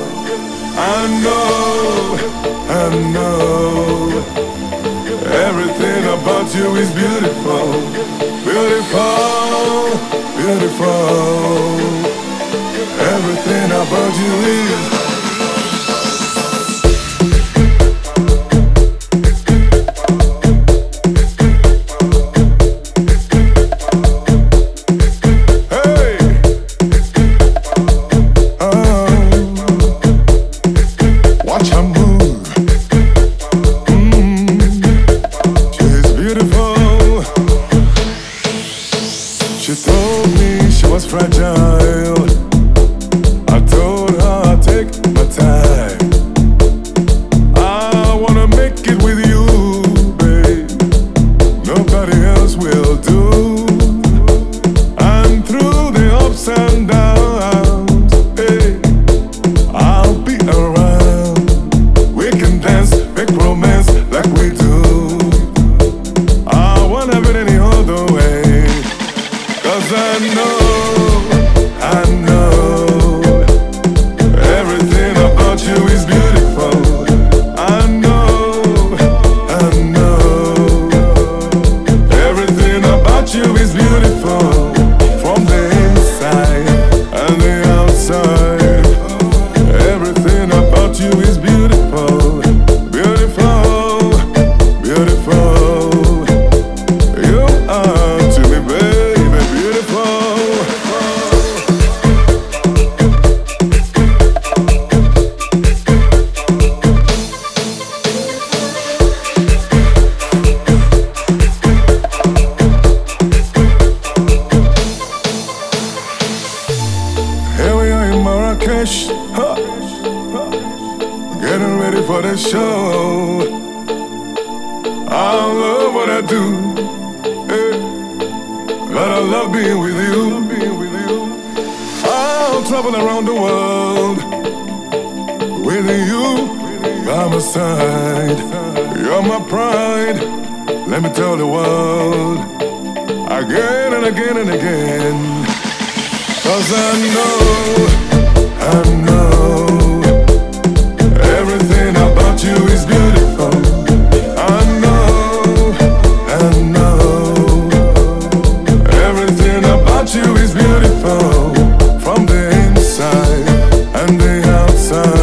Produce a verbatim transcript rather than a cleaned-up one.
I know, I know. Everything about you is beautiful, beautiful, beautiful. Everything about you is fragile. I told her I'd take my time. I wanna make it with you, babe. Nobody else will do. And through the ups and downs, hey, I'll be around. We can dance, make romance like we do. I won't have it any other way, 'cause I know, I know, everything about you is beautiful. I know, I know, everything about you is beautiful. From the inside and the outside, everything about you is beautiful. Beautiful, beautiful. You are to me, baby, beautiful. Marrakesh, huh. Getting ready for the show. I love what I do, hey. But I love being with you, being with you. I'll travel around the world with you by my side. You're my pride, let me tell the world again and again and again. 'Cause I know, I know, everything about you is beautiful. I know, I know, everything about you is beautiful. From the inside and the outside.